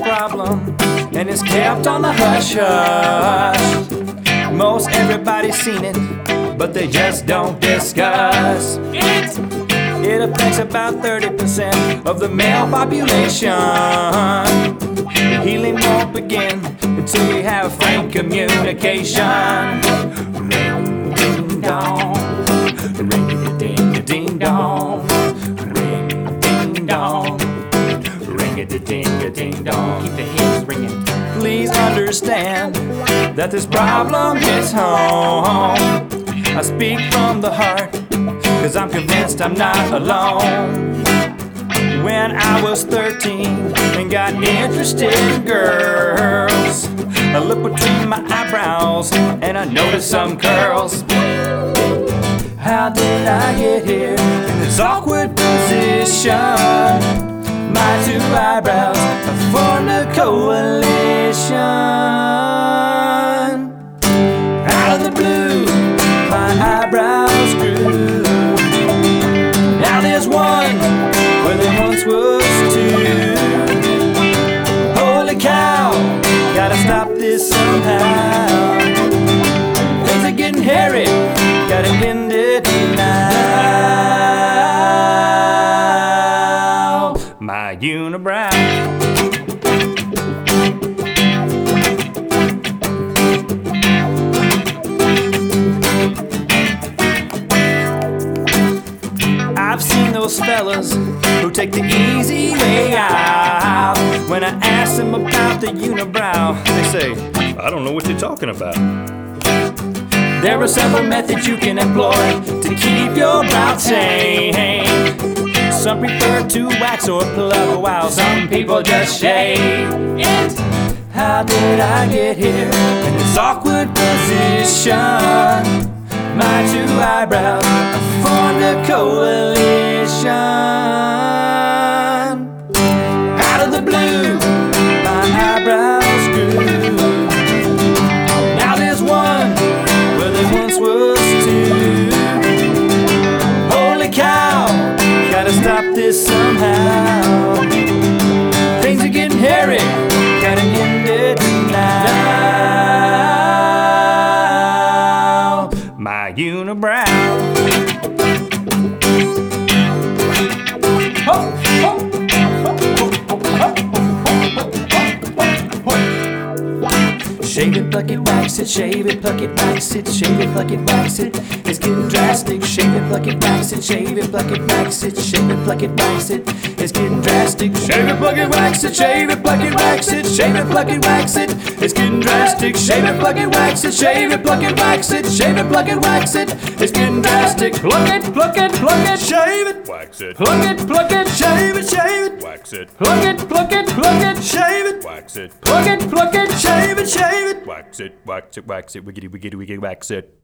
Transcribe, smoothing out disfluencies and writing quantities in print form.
problem, and it's kept on the hush-hush. Most everybody's seen it, but they just don't discuss it. It affects about 30% of the male population. Healing won't begin until we have frank communication. Ring, ding, dong. Ring, ding, ding, dong. Ring, ding, dong. Ring, ding, ding, dong. Keep the hits ringing. Please understand that this problem hits home. I speak from the heart, 'cause I'm convinced I'm not alone. When I was 13 and got interested in girls, I looked between my eyebrows and I noticed some curls. How did I get here in this awkward position? My two eyebrows have formed a coalition. Out of the blue, my eyebrows grew. Now there's one where there once was two. Holy cow, gotta stop this somehow. Things are getting hairy, gotta end it now. My unibrow. I've seen those fellas who take the easy way out. When I ask them about the unibrow, they say, I don't know what you're talking about. There are several methods you can employ to keep your brow tame. Some prefer to wax or plug, while some people just shave it. How did I get here in this awkward position? My two eyebrows formed a coalition. Out of the blue, my eyebrows grew. Now there's one where there once was two. Holy cow, gotta stop this somehow. Things are getting hairy, gotta end it now. My unibrow. Shave it, pluck it, wax it, shave it, pluck it, wax it, shave it, pluck it, wax it. It's getting drastic. Shave it, pluck it, wax it, shave it, pluck it, wax it, shave it, pluck it, wax it. It's getting drastic. Shave it, pluck it, wax it, shave it, pluck it, wax it, shave it, pluck it, wax it. It's getting drastic. Shave it, pluck it, wax it, shave it, pluck it, wax it, shave it, pluck it, wax it. It's getting drastic. Pluck it, pluck it, pluck it, shave it, Wax it. pluck it, pluck it, shave it, Wax it. pluck it, pluck it, pluck it, shave it, Wax it. plug it, shave it, Wax it. Wax it. Wax it. Wiggity, wiggity, wiggity, wax it.